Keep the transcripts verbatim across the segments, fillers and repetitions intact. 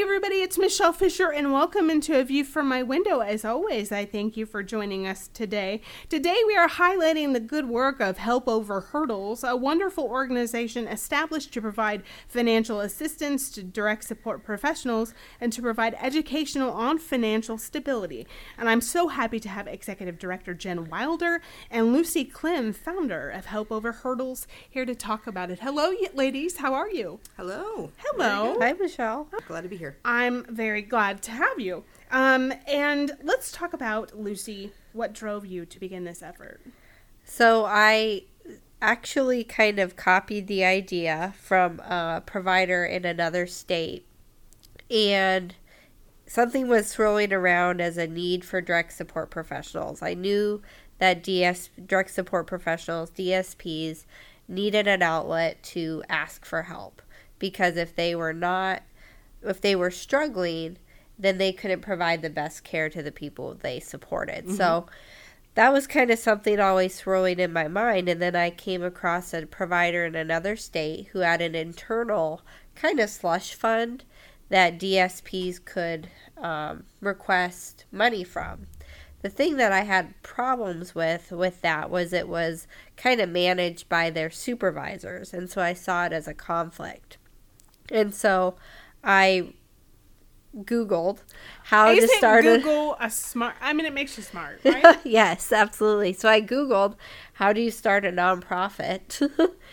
everybody, it's Michelle Fisher, and welcome into A View from My Window. As always, I thank you for joining us today. Today we are highlighting the good work of Help Over Hurdles, a wonderful organization established to provide financial assistance to direct support professionals and to provide educational on financial stability. And I'm so happy to have Executive Director Jen Wilder and Lucy Klim, founder of Help Over Hurdles, here to talk about it. Hello, ladies. How are you? Hello. Hello. Hi, Michelle. Glad to be here. I'm very glad to have you. Um, and let's talk about, Lucy, what drove you to begin this effort? So I actually kind of copied the idea from a provider in another state, and something was swirling around as a need for direct support professionals. I knew that D S direct support professionals, D S Ps, needed an outlet to ask for help, because if they were not if they were struggling, then they couldn't provide the best care to the people they supported. Mm-hmm. So that was kind of something always swirling in my mind. And then I came across a provider in another state who had an internal kind of slush fund that D S Ps could um, request money from. The thing that I had problems with with that was it was kind of managed by their supervisors. And so I saw it as a conflict. And so I Googled how Isn't to start Google a, a smart, I mean, it makes you smart, right? Yes, absolutely. So I Googled, how do you start a nonprofit?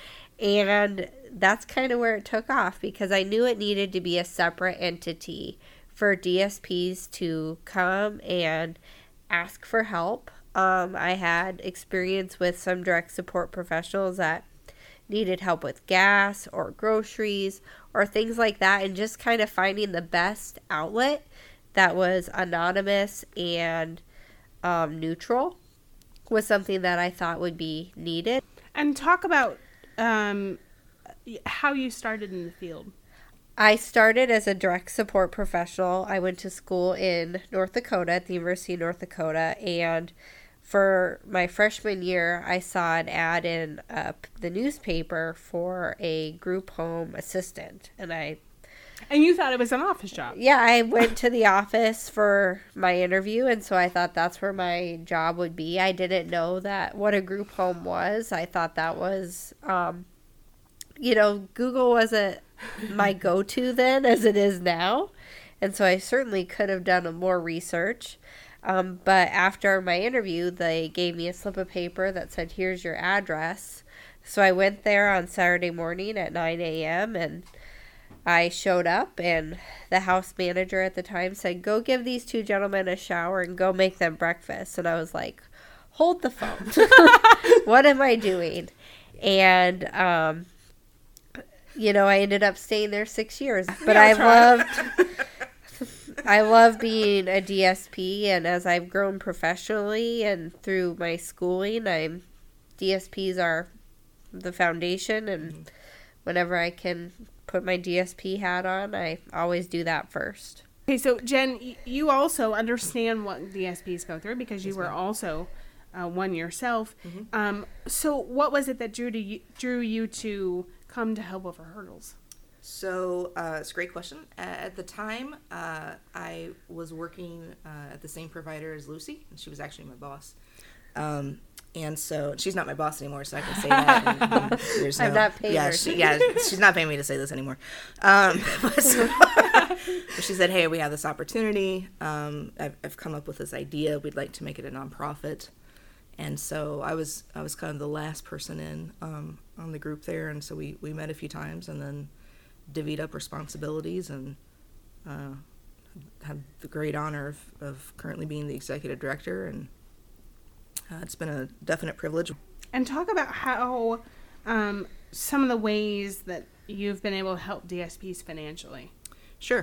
And that's kind of where it took off, because I knew it needed to be a separate entity for D S Ps to come and ask for help. Um, I had experience with some direct support professionals that needed help with gas or groceries or things like that, and just kind of finding the best outlet that was anonymous and um, neutral was something that I thought would be needed. And talk about um, how you started in the field. I started as a direct support professional. I went to school in North Dakota at the University of North Dakota, and for my freshman year, I saw an ad in uh, the newspaper for a group home assistant, and I... And you thought it was an office job? Yeah, I went to the office for my interview, and so I thought that's where my job would be. I didn't know that what a group home was. I thought that was, um, you know, Google wasn't my go-to then as it is now, and so I certainly could have done more research. Um, but after my interview, they gave me a slip of paper that said, here's your address. So I went there on Saturday morning at nine a.m. and I showed up, and the house manager at the time said, go give these two gentlemen a shower and go make them breakfast. And I was like, hold the phone. What am I doing? And, um, you know, I ended up staying there six years. But Yeah, I try. loved... I love being a D S P, and as I've grown professionally and through my schooling, I'm D S Ps are the foundation, and whenever I can put my D S P hat on, I always do that first. Okay, so Jen, y- you also understand what D S Ps go through, because you Yes, were ma'am. also uh, one yourself. Mhm. Um, so what was it that drew, to you, drew you to come to Help Over Hurdles? So uh, it's a great question. Uh, at the time, uh, I was working uh, at the same provider as Lucy, and she was actually my boss. Um, and so she's not my boss anymore, so I can say that. And, and there's I'm no, not paying yeah, her. She, yeah, she's not paying me to say this anymore. Um, but so, but she said, "Hey, we have this opportunity. Um, I've, I've come up with this idea. We'd like to make it a nonprofit." And so I was I was kind of the last person in um, on the group there, and so we, we met a few times, and then divvied up responsibilities, and uh, had the great honor of, of currently being the executive director, and uh, it's been a definite privilege. And talk about how um, some of the ways that you've been able to help D S Ps financially. Sure.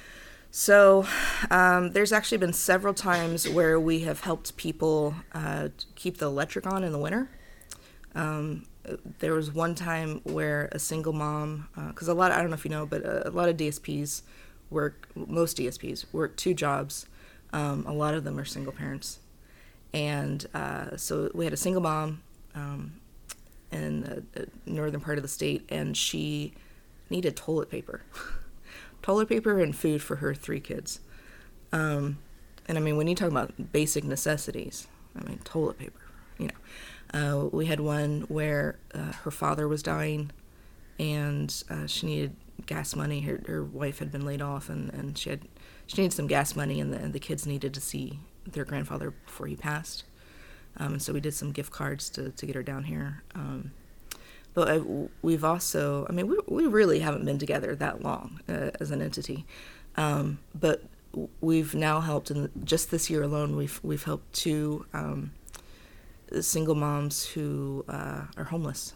So um, there's actually been several times where we have helped people uh, keep the electric on in the winter. Um, there was one time where a single mom, because uh, a lot, of, I don't know if you know, but a, a lot of D S Ps work, most D S Ps work two jobs. Um, a lot of them are single parents. And uh, so we had a single mom um, in the, the northern part of the state, and she needed toilet paper. toilet paper and food for her three kids. Um, and I mean, when you talk about basic necessities, I mean, toilet paper, you know. Uh, we had one where uh, her father was dying, and uh, she needed gas money. Her her wife had been laid off, and, and she had she needed some gas money, and the, and the kids needed to see their grandfather before he passed. Um, and so we did some gift cards to, to get her down here. Um, but I, we've also, I mean, we we really haven't been together that long uh, as an entity. Um, but we've now helped, in just this year alone, we've we've helped two um, single moms who uh, are homeless.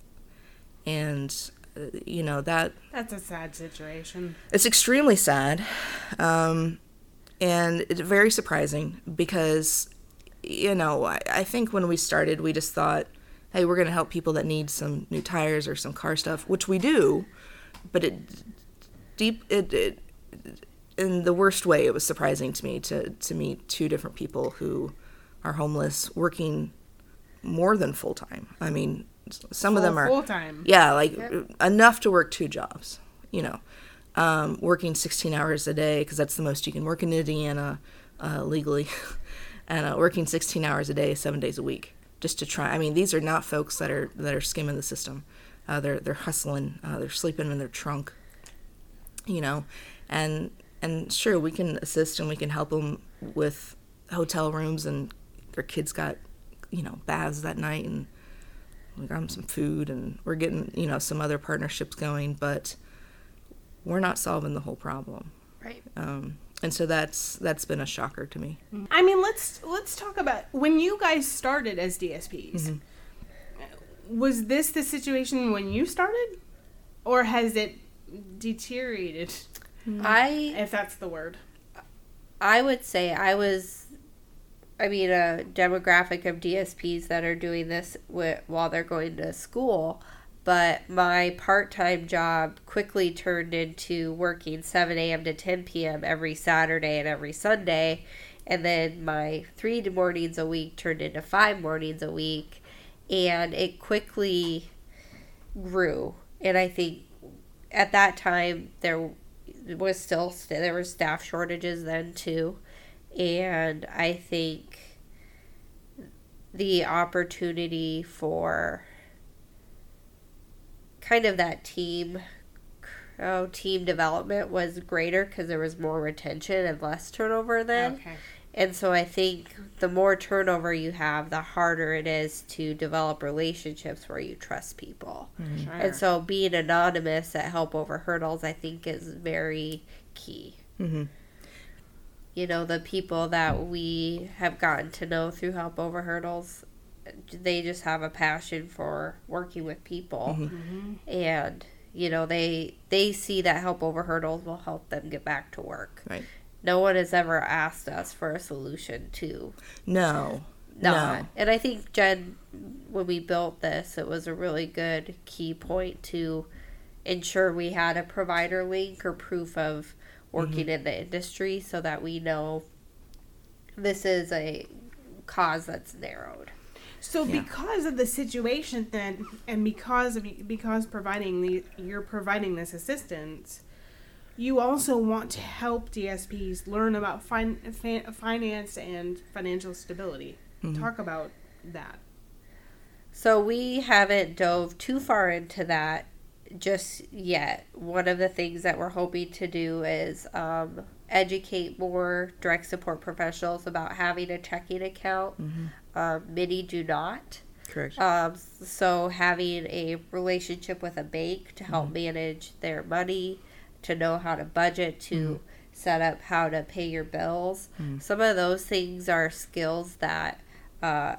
And, uh, you know, that... That's a sad situation. It's extremely sad. Um, and it's very surprising because... You know, I, I think when we started, we just thought, hey, we're going to help people that need some new tires or some car stuff, which we do. But it, deep, it, it, in the worst way, it was surprising to me to, to meet two different people who are homeless, working more than full time. I mean, some full, of them are full time. Yeah, like Yep. enough to work two jobs. You know, um, working sixteen hours a day because that's the most you can work in Indiana uh, legally. And uh, working sixteen hours a day, seven days a week, just to try. I mean, these are not folks that are that are skimming the system. Uh, they're they're hustling. Uh, they're sleeping in their trunk. You know, and and sure we can assist and we can help them with hotel rooms, and their kids got, you know, baths that night, and we got them some food, and we're getting, you know, some other partnerships going, but we're not solving the whole problem. Right. Um, And so that's that's been a shocker to me. I mean, let's let's talk about when you guys started as D S Ps. Mm-hmm. Was this the situation when you started, or has it deteriorated? I If that's the word. I would say I was, I mean, a demographic of D S Ps that are doing this wi- while they're going to school. But my part-time job quickly turned into working seven a.m. to ten p.m. every Saturday and every Sunday. And then my three mornings a week turned into five mornings a week. And it quickly grew. And I think at that time there was still, there were staff shortages then too. And I think the opportunity for kind of that team oh, team development was greater because there was more retention and less turnover then. Okay. And so I think the more turnover you have, the harder it is to develop relationships where you trust people. Mm-hmm. Sure. And so being anonymous at Help Over Hurdles, I think, is very key. Mm-hmm. You know, the people that we have gotten to know through Help Over Hurdles, they just have a passion for working with people. Mm-hmm. And, you know, they they see that Help Over Hurdles will help them get back to work. Right. No one has ever asked us for a solution to No. not. No. And I think, Jen, when we built this, it was a really good key point to ensure we had a provider link or proof of working mm-hmm. in the industry so that we know this is a cause that's narrowed. So Yeah. because of the situation then, and because of because providing the you're providing this assistance, you also want to help D S Ps learn about fin- fin- finance and financial stability. Mm-hmm. Talk about that. So we haven't dove too far into that just yet. One of the things that we're hoping to do is um, educate more direct support professionals about having a checking account. Mm-hmm. Um, many do not. Correct. Um, so having a relationship with a bank to help Mm-hmm. manage their money, to know how to budget, to Mm-hmm. set up how to pay your bills. Mm-hmm. Some of those things are skills that uh,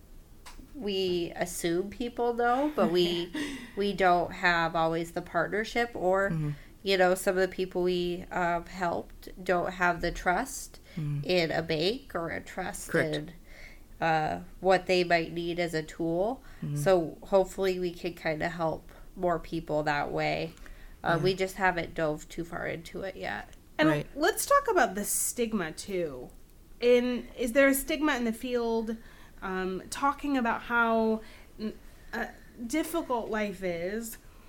we assume people know, but we we don't have always the partnership, or Mm-hmm. you know, some of the people we um, helped don't have the trust Mm-hmm. in a bank or a trust Correct. in uh, what they might need as a tool. Mm-hmm. So hopefully we can kind of help more people that way. Uh, Yeah. We just haven't dove too far into it yet. And Right. let's talk about the stigma too. In is there a stigma in the field um, talking about how uh, difficult life is,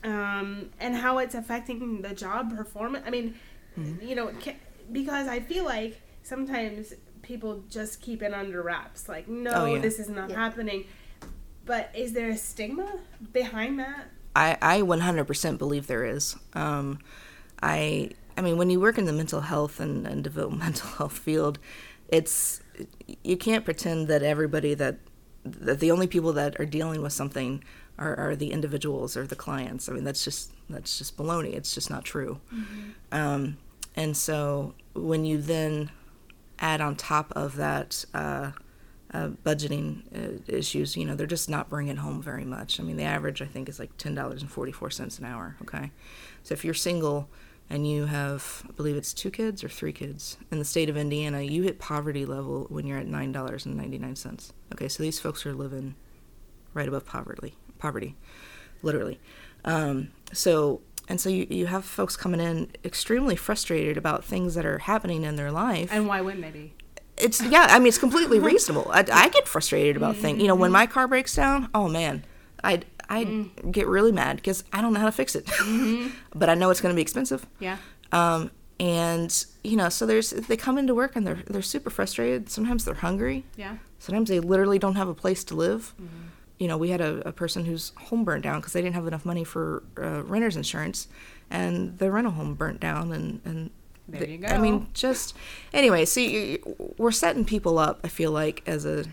um, and how it's affecting the job performance. I mean, mm-hmm. you know, because I feel like sometimes people just keep it under wraps. Like, no, oh, yeah. this is not yeah. happening. But is there a stigma behind that? I, I one hundred percent believe there is. Um, I I mean, when you work in the mental health and, and developmental health field, it's you can't pretend that everybody that, that the only people that are dealing with something are, are the individuals or the clients. I mean, that's just that's just baloney. It's just not true. Mm-hmm. Um, and so when you then add on top of that uh, uh, budgeting uh, issues, you know, they're just not bringing home very much. I mean, the average, I think, is like ten dollars and forty-four cents an hour, okay? So if you're single and you have, I believe it's two kids or three kids, in the state of Indiana, you hit poverty level when you're at nine dollars and ninety-nine cents. Okay, so these folks are living right above poverty, poverty, literally. Um, so, and so you, you have folks coming in extremely frustrated about things that are happening in their life. And why wouldn't they be? It's, yeah, I mean, it's completely reasonable. I, I get frustrated about mm-hmm. things. You know, when my car breaks down, oh, man, I I mm. get really mad because I don't know how to fix it. Mm-hmm. But I know it's going to be expensive. Yeah. Um, and, you know, so there's they come into work and they're they're super frustrated. Sometimes they're hungry. Yeah. Sometimes they literally don't have a place to live. Mm-hmm. You know, we had a, a person whose home burnt down because they didn't have enough money for uh, renter's insurance, and the rental home burnt down. And, and there you go. I mean, just, anyway, see, we're setting people up, I feel like, as a,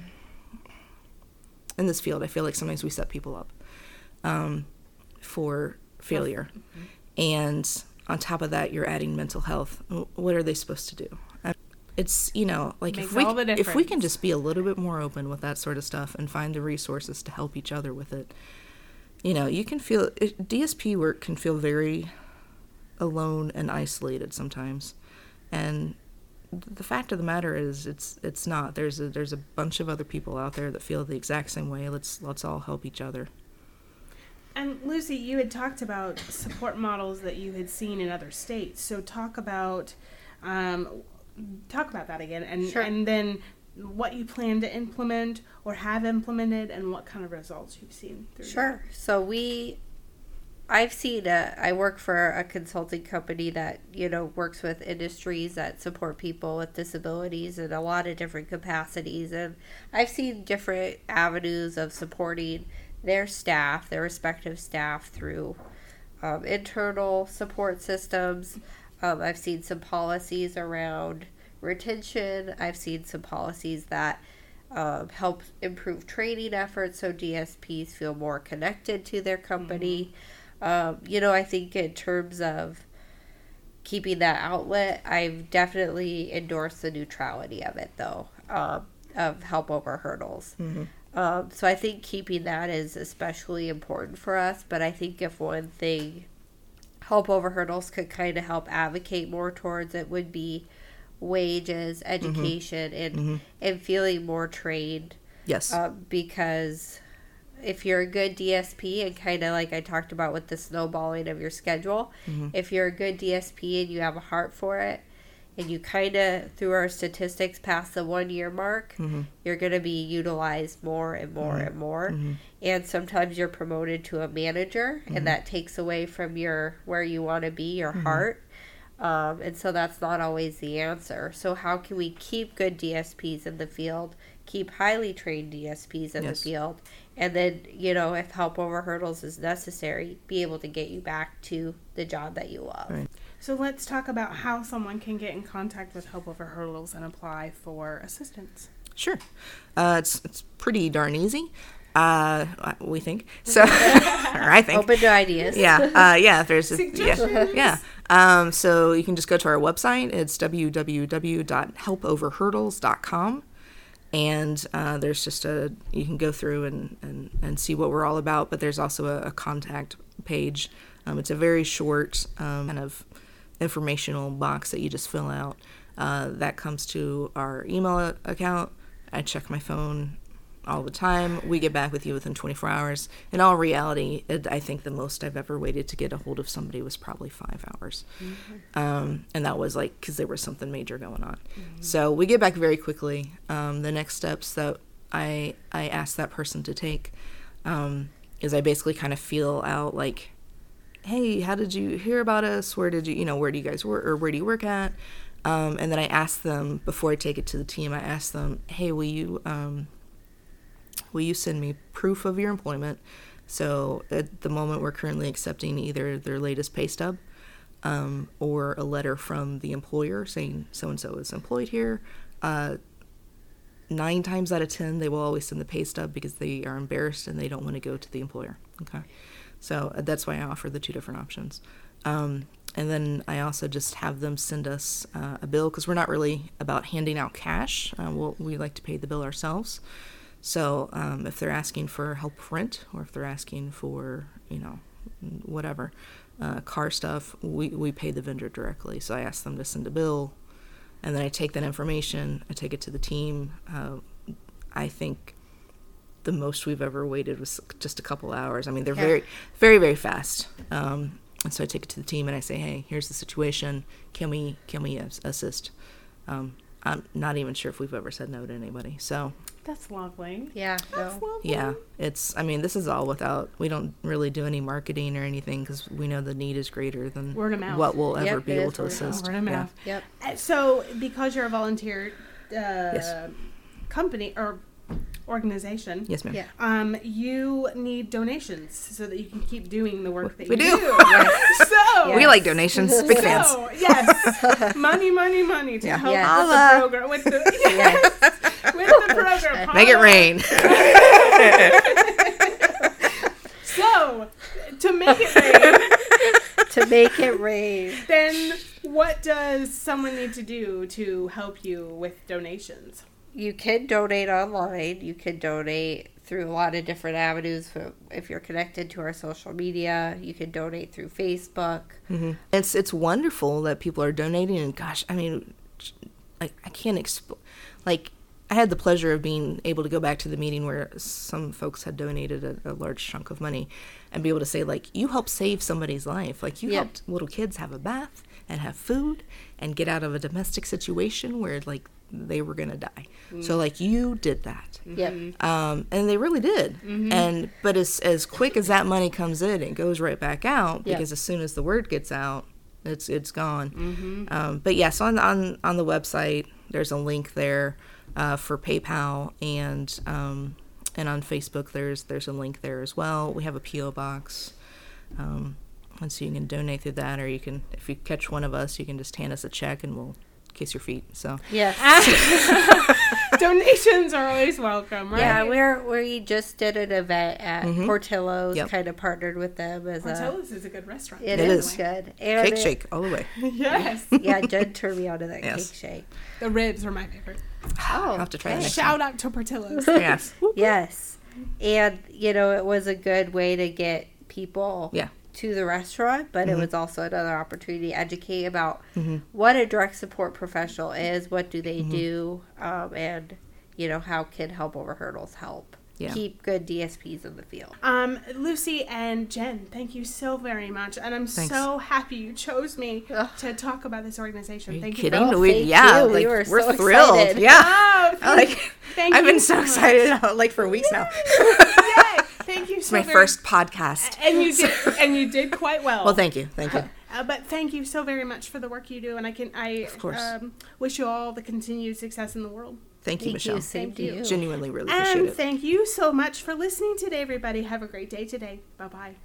in this field, I feel like sometimes we set people up um, for failure. Mm-hmm. And on top of that, you're adding mental health. What are they supposed to do? It's, you know, like if we, if we can just be a little bit more open with that sort of stuff and find the resources to help each other with it, you know, you can feel, it, D S P work can feel very alone and isolated sometimes. And the fact of the matter is it's it's not. There's a, there's a bunch of other people out there that feel the exact same way. Let's let's all help each other. And Lucy, you had talked about support models that you had seen in other states. So talk about um, talk about that again, and sure. and then what you plan to implement or have implemented, and what kind of results you've seen. Through sure. that. So we, I've seen. A, I work for a consulting company that you know works with industries that support people with disabilities in a lot of different capacities, and I've seen different avenues of supporting their staff, their respective staff, through um, internal support systems. Um, I've seen some policies around retention. I've seen some policies that um, help improve training efforts so D S Ps feel more connected to their company. Mm-hmm. Um, you know, I think in terms of keeping that outlet, I've definitely endorsed the neutrality of it, though, um, of help over hurdles. Mm-hmm. Um, so I think keeping that is especially important for us. But I think if one thing help over hurdles could kind of help advocate more towards, it would be wages, education, mm-hmm. and mm-hmm. and feeling more trained. Yes. Uh, because if you're a good D S P, and kind of like I talked about with the snowballing of your schedule, mm-hmm. if you're a good D S P and you have a heart for it, and you kind of, through our statistics, past the one-year mark, mm-hmm. you're going to be utilized more and more mm-hmm. and more. Mm-hmm. And sometimes you're promoted to a manager, mm-hmm. and that takes away from your where you want to be, your mm-hmm. heart. Um, and so that's not always the answer. So how can we keep good D S Ps in the field, keep highly trained D S Ps in yes. the field, and then, you know, if help over hurdles is necessary, be able to get you back to the job that you love. Right. So let's talk about how someone can get in contact with Help Over Hurdles and apply for assistance. Sure. Uh, it's it's pretty darn easy, uh, we think. So, or I think. Open to ideas. Yeah. Uh, yeah. There's Suggestions. Yeah. yeah. Um, so you can just go to our website. It's w w w dot help over hurdles dot com. And uh, there's just a, you can go through and, and, and see what we're all about, but there's also a, a contact page. Um, it's a very short um, kind of informational box that you just fill out. Uh, that comes to our email account. I check my phone all the time. We get back with you within twenty-four hours. In all reality, it, I think the most I've ever waited to get a hold of somebody was probably five hours. Mm-hmm. Um, and that was like because there was something major going on. Mm-hmm. So we get back very quickly. Um, the next steps that I, I ask that person to take um, is I basically kind of feel out like hey, how did you hear about us? Where did you, you know, where do you guys work, or where do you work at? Um, and then I ask them, before I take it to the team, I ask them, hey, will you, um, will you send me proof of your employment? So at the moment, we're currently accepting either their latest pay stub, um, or a letter from the employer saying so-and-so is employed here. Uh, nine times out of ten, they will always send the pay stub because they are embarrassed and they don't want to go to the employer. Okay. So uh, that's why I offer the two different options. Um, and then I also just have them send us uh, a bill, because we're not really about handing out cash. Uh, we'll, we like to pay the bill ourselves. So um, if they're asking for help with rent, or if they're asking for, you know, whatever, uh, car stuff, we, we pay the vendor directly. So I ask them to send a bill, and then I take that information, I take it to the team. Uh, I think the most we've ever waited was just a couple hours. I mean, they're Yeah. very, very, very fast. Um, and so I take it to the team and I say, hey, here's the situation. Can we, can we as- assist? Um, I'm not even sure if we've ever said no to anybody. So That's lovely. Yeah. That's No. lovely. yeah, it's, I mean, this is all without, we don't really do any marketing or anything, because we know the need is greater than Word of mouth. what we'll ever Yep, be it able is to word of mouth. assist. Word of Yeah. mouth. Yep. Uh, So, because you're a volunteer uh, Yes. company or organization, Yes, ma'am. Yeah. um, you need donations so that you can keep doing the work that We you do. Yes. So, We like donations. Big fans. so yes, money, money, money to Yeah. help Yes. with Holla. the program. With the, Yes. with the program. Make it Holla. rain. So, to make it rain, To make it rain. then what does someone need to do to help you with donations? You can donate online. You can donate through a lot of different avenues. If you're connected to our social media, you can donate through Facebook. hmm It's it's wonderful that people are donating, and gosh, I mean, like I can't exp- like I had the pleasure of being able to go back to the meeting where some folks had donated a, a large chunk of money, and be able to say, like, you helped save somebody's life, like you Yeah. helped little kids have a bath and have food and get out of a domestic situation where like they were gonna die. So like you did that. Yep. Um, and they really did. And but as as quick as that money comes in, it goes right back out, Yeah. because as soon as the word gets out, it's it's gone. Um, but yes, on on on the website, there's a link there uh, for PayPal, and um, and on Facebook, there's there's a link there as well. We have a P O box. Um, and so you can donate through that, or you can, if you catch one of us, you can just hand us a check and we'll kiss your feet. So Yes. Donations are always welcome, right? Yeah, we're we just did an event at Mhm. Portillo's, Yep. kind of partnered with them as a. Portillo's is a good restaurant. It It is is. good. And cake it- shake all the way. Yes. Yeah, Jen turned me on to that Yes. cake shake. The ribs are my favorite. Oh, I'll have to try okay. that. Shout out to Portillo's. Yes. Yes, and you know it was a good way to get people Yeah. to the restaurant, but it Mhm. was also another opportunity to educate about Mhm. what a direct support professional is, what do they Mhm. do, um, and you know how can Help Over Hurdles help Yeah. keep good D S Ps in the field. Um, Lucy and Jen, thank you so very much, and I'm Thanks. so happy you chose me Ugh. to talk about this organization. Are you thank kidding? you. No, we, thank yeah, you. like, We we were are so thrilled. excited. Yeah. Oh, thank, Like, thank I've you been so much. excited uh, like for weeks now. Yay! Thank you It's so my very first podcast. and you did and you did quite well. Well, thank you. Thank you. Uh, but thank you so very much for the work you do, and I can I Of course. um, wish you all the continued success in the world. Thank you, Thank Michelle. you. Same Thank to you. you. Genuinely really appreciate And it. thank you so much for listening today, everybody. Have a great day today. Bye bye.